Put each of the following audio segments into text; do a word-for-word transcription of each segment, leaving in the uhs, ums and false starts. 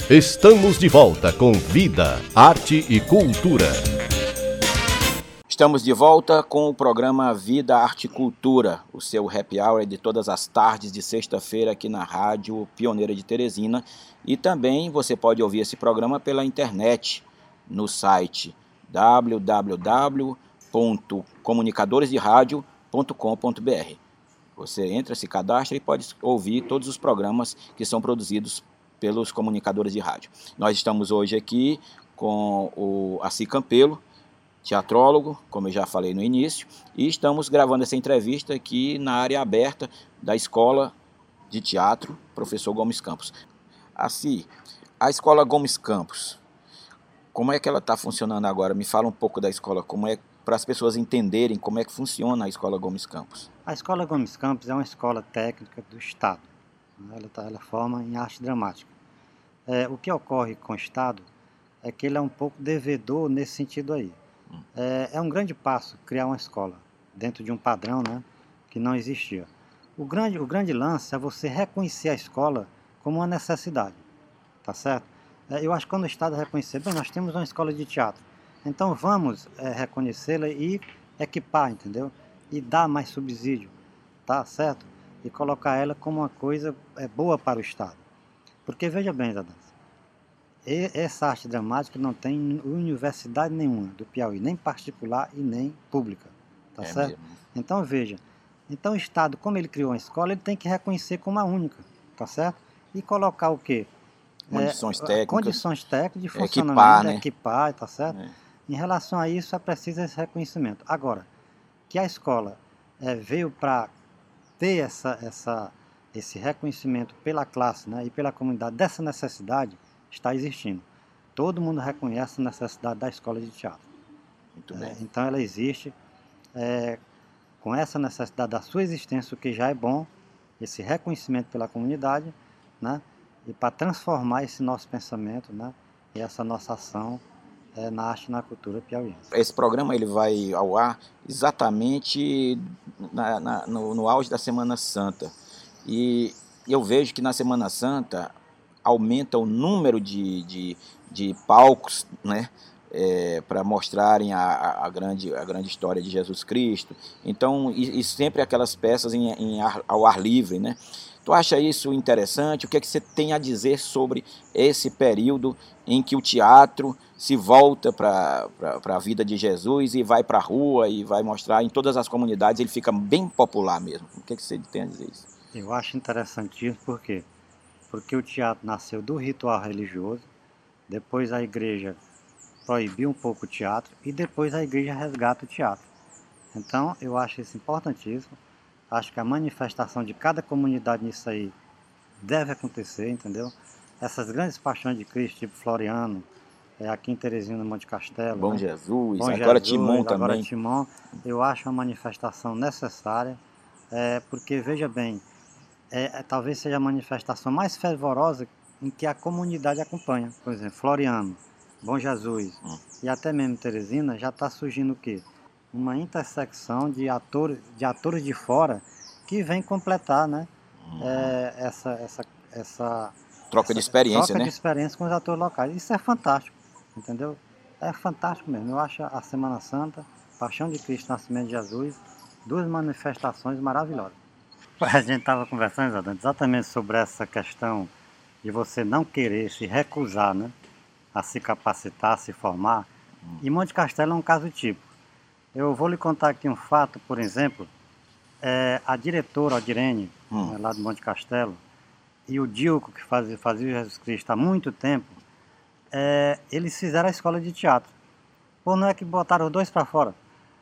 Estamos de volta com Vida, Arte e Cultura. Estamos de volta com o programa Vida, Arte e Cultura, o seu happy hour de todas as tardes de sexta-feira aqui na Rádio Pioneira de Teresina. E também você pode ouvir esse programa pela internet, no site w w w ponto comunicadores de rádio ponto com ponto b r. Você entra, se cadastra e pode ouvir todos os programas que são produzidos pelos comunicadores de rádio. Nós estamos hoje aqui com o Assi Campelo, teatrólogo, como eu já falei no início, e estamos gravando essa entrevista aqui na área aberta da Escola de Teatro Professor Gomes Campos. Assi, a Escola Gomes Campos, como é que ela está funcionando agora? Me fala um pouco da escola, como é, para as pessoas entenderem como é que funciona a Escola Gomes Campos. A Escola Gomes Campos é uma escola técnica do Estado. Ela, tá, ela forma em arte dramática. É, o que ocorre com o Estado é que ele é um pouco devedor nesse sentido aí. Hum. É, é um grande passo criar uma escola dentro de um padrão, né, que não existia. O grande, o grande lance é você reconhecer a escola como uma necessidade, tá certo? É, eu acho que quando o Estado reconhecer, bem, nós temos uma escola de teatro, então vamos é, reconhecê-la e equipar, entendeu? E dar mais subsídio, tá certo? E colocar ela como uma coisa é, boa para o Estado. Porque veja bem, Zadans, essa arte dramática não tem universidade nenhuma do Piauí, nem particular e nem pública, tá é certo? Mesmo. Então veja, então o Estado, como ele criou uma escola, ele tem que reconhecer como a única, tá certo? E colocar o quê? Condições é, técnicas. Condições técnicas de funcionamento, equipar, né? equipar, tá certo? É. Em relação a isso, é preciso esse reconhecimento. Agora, que a escola é, veio para ter essa, essa, esse reconhecimento pela classe, né, e pela comunidade dessa necessidade, está existindo. Todo mundo reconhece a necessidade da escola de teatro. Muito bem. É, então ela existe é, com essa necessidade da sua existência, o que já é bom, esse reconhecimento pela comunidade, né, e para transformar esse nosso pensamento, né, e essa nossa ação é, na arte e na cultura piauiense. Esse programa ele vai ao ar exatamente na, na, no, no auge da Semana Santa. E eu vejo que na Semana Santa aumenta o número de, de, de palcos, né, é, para mostrarem a, a, grande, a grande história de Jesus Cristo. Então, e, e sempre aquelas peças em, em ar, ao ar livre, né? Tu acha isso interessante? O que é que você tem a dizer sobre esse período em que o teatro se volta para a vida de Jesus e vai para a rua e vai mostrar em todas as comunidades, ele fica bem popular mesmo? O que é que você tem a dizer isso? Eu acho interessantíssimo, por quê? Porque o teatro nasceu do ritual religioso, depois a igreja proibiu um pouco o teatro e depois a igreja resgata o teatro. Então eu acho isso importantíssimo, acho que a manifestação de cada comunidade nisso aí deve acontecer, entendeu? Essas grandes paixões de Cristo, tipo Floriano, é, aqui em Teresina, Monte Castelo, Bom né? Jesus, Bom agora Jesus, Timon agora também. Timon, eu acho uma manifestação necessária, é, porque veja bem, É, é, talvez seja a manifestação mais fervorosa em que a comunidade acompanha. Por exemplo, Floriano, Bom Jesus hum. e até mesmo Teresina, já está surgindo o quê? Uma intersecção de atores de, atores de fora que vem completar, né, hum. é, essa, essa, essa troca essa, de experiência, troca né? de experiência com os atores locais. Isso é fantástico, entendeu? É fantástico mesmo. Eu acho a Semana Santa, Paixão de Cristo, Nascimento de Jesus, duas manifestações maravilhosas. A gente estava conversando exatamente sobre essa questão de você não querer se recusar, né, a se capacitar, a se formar. Hum. E Monte Castelo é um caso típico. Eu vou lhe contar aqui um fato, por exemplo, é, a diretora Aldirene, hum. né, lá do Monte Castelo, e o Dilco, que fazia, fazia Jesus Cristo há muito tempo, é, eles fizeram a escola de teatro. Pô, não é que botaram os dois para fora?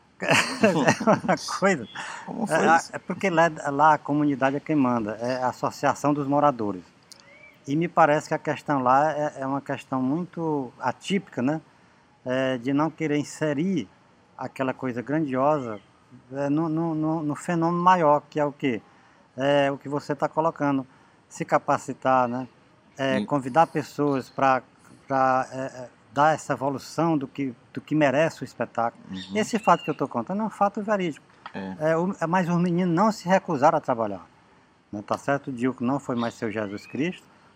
É uma coisa. Como foi é, isso? é porque lá, lá a comunidade é quem manda, é a associação dos moradores. E me parece que a questão lá é, é uma questão muito atípica, né? É, de não querer inserir aquela coisa grandiosa é, no, no, no, no fenômeno maior, que é o quê? É o que você está colocando. Se capacitar, né? É, convidar pessoas para é, dar essa evolução do que, do que merece o espetáculo. Uhum. Esse fato que eu estou contando é um fato verídico. É. É, o, é, mas os meninos não se recusaram a trabalhar. Né? Tá certo? O Dilco não foi mais seu Jesus Cristo.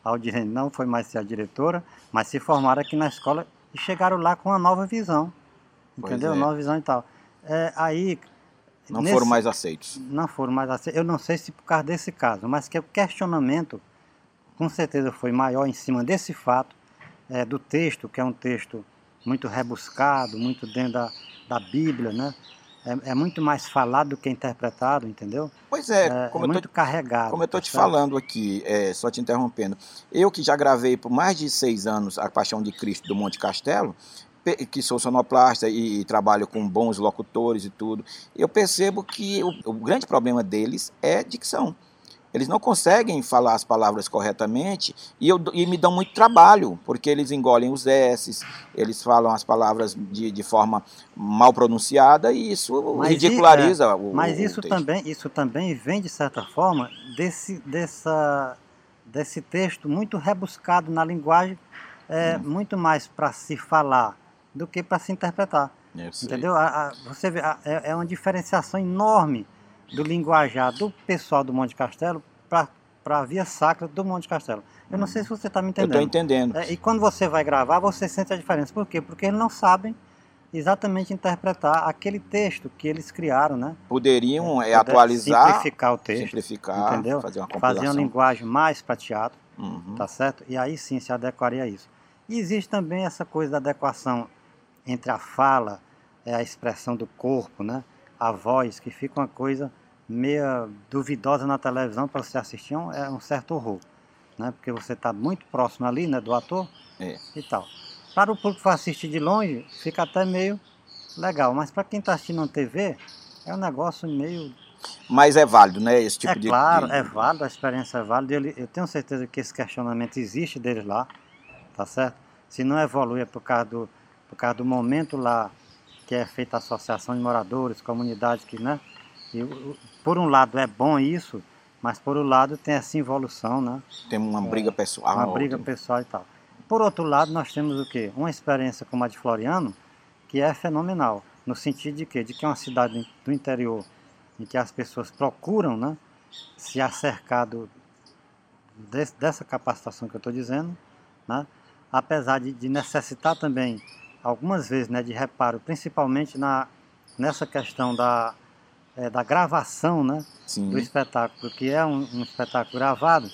A Aldirene não foi mais ser a diretora, mas se formaram aqui na escola e chegaram lá com uma nova visão, entendeu? Pois é. Nova visão e tal. É, aí... Não nesse, foram mais aceitos. Não foram mais aceitos. Eu não sei se por causa desse caso, mas que o questionamento, com certeza, foi maior em cima desse fato, é, do texto, que é um texto muito rebuscado, muito dentro da, da Bíblia, né? É, é muito mais falado do que interpretado, entendeu? Pois é, É, como é eu muito tô, carregado. como eu estou tá te certo? falando aqui, é, só te interrompendo, eu que já gravei por mais de seis anos A Paixão de Cristo do Monte Castelo, pe- que sou sonoplasta e, e trabalho com bons locutores e tudo, eu percebo que o, o grande problema deles é dicção. Eles não conseguem falar as palavras corretamente e, eu, e me dão muito trabalho, porque eles engolem os S's, eles falam as palavras de, de forma mal pronunciada e isso Mas, i- ridiculariza é, o, mas o, o isso texto. também, isso também vem, de certa forma, desse, dessa, desse texto muito rebuscado na linguagem, é, Hum, muito mais para se falar do que para se interpretar. eu sei. Entendeu? A, a, você vê, a, é, é uma diferenciação enorme do linguajar do pessoal do Monte Castelo para a via sacra do Monte Castelo. Eu não sei se você está me Eu estou entendendo. entendendo. É, e quando você vai gravar, você sente a diferença. Por quê? Porque eles não sabem exatamente interpretar aquele texto que eles criaram, né? Poderiam é, Poder atualizar, simplificar o texto, simplificar, entendeu? fazer uma Fazer uma compilação. linguagem mais para teatro, Uhum. tá certo? E aí sim se adequaria a isso. E existe também essa coisa da adequação entre a fala, é, a expressão do corpo, né? A voz, que fica uma coisa meio duvidosa na televisão para você assistir, é um, é um certo horror, né? Porque você está muito próximo ali, né, do ator É. e tal. Para o público que vai assistir de longe, fica até meio legal, mas para quem está assistindo na T V, é um negócio meio... Mas é válido, né? Esse tipo É de, claro, de- é válido, a experiência é válida, ele- eu tenho certeza que esse questionamento existe deles lá, tá certo? Se não evolui é por causa do, por causa do momento lá que é feita a associação de moradores, comunidades que, né? E, o- por um lado é bom isso, mas por outro lado tem essa involução, né? tem uma briga pessoal. Uma briga tem- pessoal e tal. Por outro lado, nós temos o quê? Uma experiência como a de Floriano, que é fenomenal, no sentido de quê? De que é uma cidade do interior em que as pessoas procuram, né, se acercar do, desse, dessa capacitação que eu estou dizendo, né, apesar de, de necessitar também, algumas vezes, né, de reparo, principalmente na, nessa questão da, é, da gravação, né, Sim. do espetáculo, que é um, um espetáculo gravado,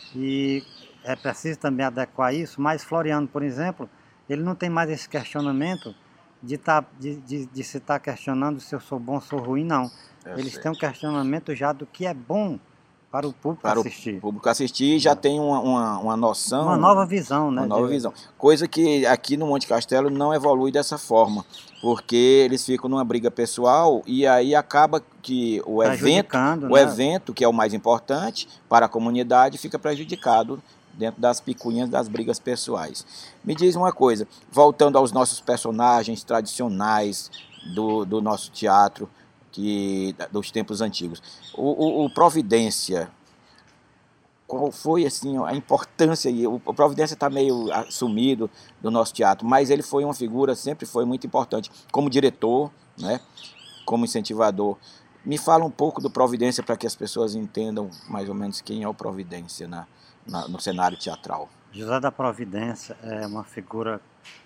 e é preciso também adequar isso, mas Floriano, por exemplo, ele não tem mais esse questionamento de, tá, de, de, de se estar tá questionando se eu sou bom ou sou ruim, não. Eu Eles sei. têm um questionamento já do que é bom para o público Para assistir. o público assistir já tem uma, uma, uma noção. Uma nova visão, né? Uma nova de- visão. Coisa que aqui no Monte Castelo não evolui dessa forma, porque eles ficam numa briga pessoal e aí acaba que o evento, Prejudicando, o né? evento, que é o mais importante para a comunidade, fica prejudicado dentro das picuinhas das brigas pessoais. Me diz uma coisa, voltando aos nossos personagens tradicionais do, do nosso teatro, que, dos tempos antigos. O, o, o Providência, qual foi assim a importância? E o Providência está meio sumido do nosso teatro, mas ele foi uma figura, sempre foi muito importante, como diretor, né? Como incentivador. Me fala um pouco do Providência para que as pessoas entendam mais ou menos quem é o Providência na, na, no cenário teatral. José da Providência é uma figura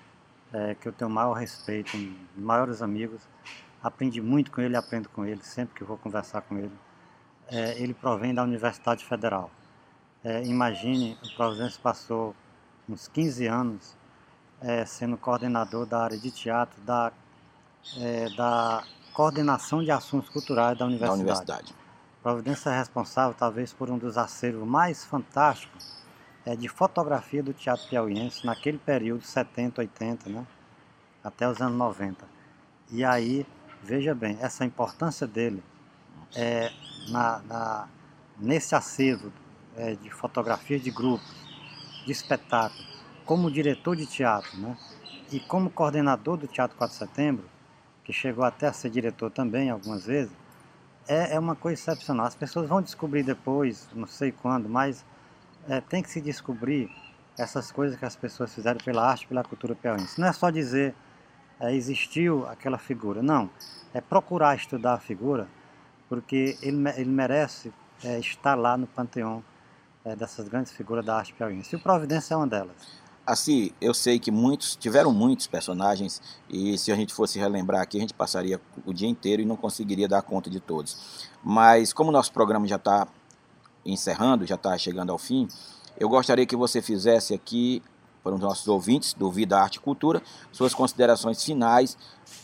é, que eu tenho o maior respeito, um dos maiores amigos. Aprendi muito com ele, aprendo com ele, sempre que vou conversar com ele. É, ele provém da Universidade Federal. É, imagine, o Providência passou uns quinze anos é, sendo coordenador da área de teatro, da, é, da coordenação de assuntos culturais da Da universidade. universidade. Providência é responsável, talvez, por um dos acervos mais fantásticos é, de fotografia do teatro piauiense, naquele período, setenta, oitenta, né, até os anos noventa. E aí, veja bem, essa importância dele é, na, na, nesse acervo é, de fotografia de grupos, de espetáculo, como diretor de teatro, né, e como coordenador do Teatro quatro de Setembro, que chegou até a ser diretor também algumas vezes, é, é uma coisa excepcional. As pessoas vão descobrir depois, não sei quando, mas é, tem que se descobrir essas coisas que as pessoas fizeram pela arte, pela cultura piauiense. Não é só dizer é, existiu aquela figura, não. É procurar estudar a figura, porque ele, ele merece é, estar lá no panteão é, dessas grandes figuras da arte piauiense. E o Providência é uma delas. Assim, eu sei que muitos, tiveram muitos personagens, e se a gente fosse relembrar aqui, a gente passaria o dia inteiro e não conseguiria dar conta de todos. Mas como o nosso programa já está encerrando, já está chegando ao fim, eu gostaria que você fizesse aqui, para os nossos ouvintes do Vida, Arte e Cultura, suas considerações finais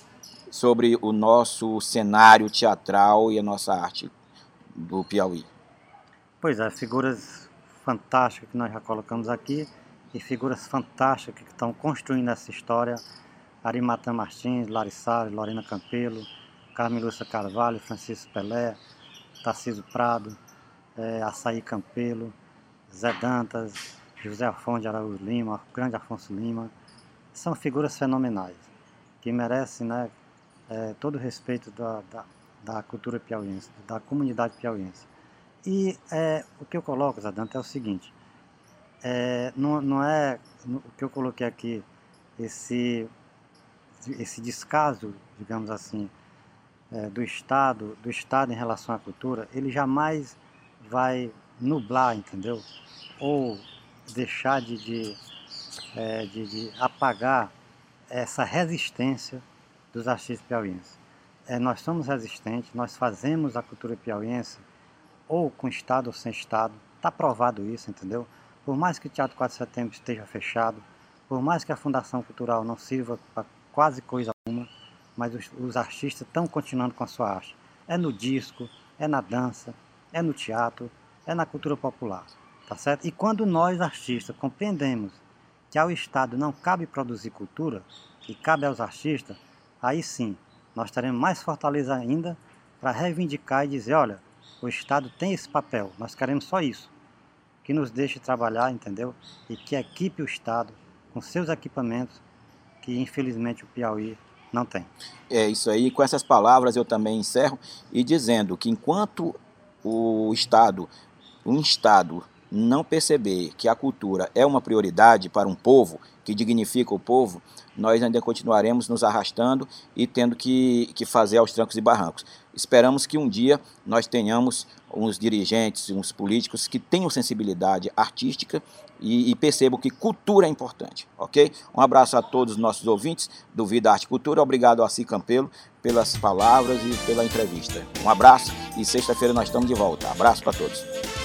sobre o nosso cenário teatral e a nossa arte do Piauí. Pois é, figuras fantásticas que nós já colocamos aqui, e figuras fantásticas que estão construindo essa história: Arimatã Martins, Larissara, Lorena Campelo, Carmen Lúcia Carvalho, Francisco Pelé, Tarcísio Prado, é, Açaí Campelo, Zé Dantas, José Afonso de Araújo Lima, grande Afonso Lima. São figuras fenomenais, que merecem, né, é, todo o respeito da, da, da cultura piauiense, da comunidade piauiense. E é, o que eu coloco, Zé Dantas, é o seguinte: é, não, não é o que eu coloquei aqui, esse, esse descaso, digamos assim, é, do Estado, do Estado em relação à cultura, ele jamais vai nublar, entendeu? Ou deixar de, de, é, de, de apagar essa resistência dos artistas piauienses. É, nós somos resistentes, nós fazemos a cultura piauiense ou com Estado ou sem Estado, está provado isso, entendeu? Por mais que o Teatro quatro de Setembro esteja fechado, por mais que a Fundação Cultural não sirva para quase coisa alguma, mas os, os artistas estão continuando com a sua arte. É no disco, é na dança, é no teatro, é na cultura popular, tá certo? E quando nós, artistas, compreendemos que ao Estado não cabe produzir cultura, e cabe aos artistas, aí sim, nós teremos mais fortaleza ainda para reivindicar e dizer: olha, o Estado tem esse papel, nós queremos só isso, que nos deixe trabalhar, entendeu? E que equipe o Estado com seus equipamentos, que infelizmente o Piauí não tem. É isso aí, com essas palavras eu também encerro, e dizendo que enquanto o Estado, um Estado não perceber que a cultura é uma prioridade para um povo, que dignifica o povo, nós ainda continuaremos nos arrastando e tendo que, que fazer aos trancos e barrancos. Esperamos que um dia nós tenhamos uns dirigentes, uns políticos que tenham sensibilidade artística e, e percebam que cultura é importante, ok? Um abraço a todos os nossos ouvintes do Vida, Arte e Cultura. Obrigado a Açaí Campelo pelas palavras e pela entrevista. Um abraço, e sexta-feira nós estamos de volta. Abraço para todos.